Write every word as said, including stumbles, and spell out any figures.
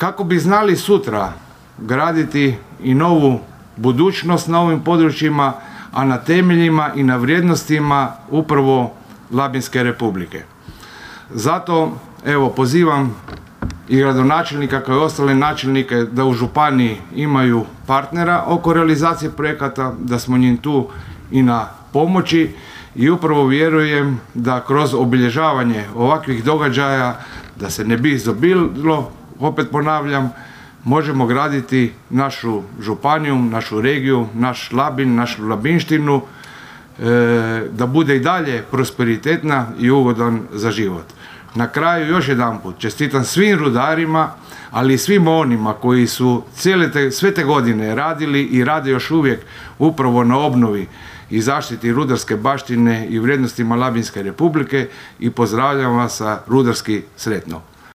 kako bi znali sutra graditi i novu budućnost na ovim područjima, a na temeljima i na vrijednostima upravo Labinske republike. Zato evo pozivam i gradonačelnika kao i ostale načelnike da u županiji imaju partnera oko realizacije projekata, da smo njim tu i na pomoći i upravo vjerujem da kroz obilježavanje ovakvih događaja, da se ne bi izobilo, opet ponavljam, možemo graditi našu županiju, našu regiju, naš Labin, našu labinštinu, da bude i dalje prosperitetna i ugodan za život. Na kraju još jedanput čestitam svim rudarima, ali i svim onima koji su cijele te, sve te godine radili i rade još uvijek upravo na obnovi i zaštiti rudarske baštine i vrijednostima Labinske republike i pozdravljam vas sa rudarski sretno.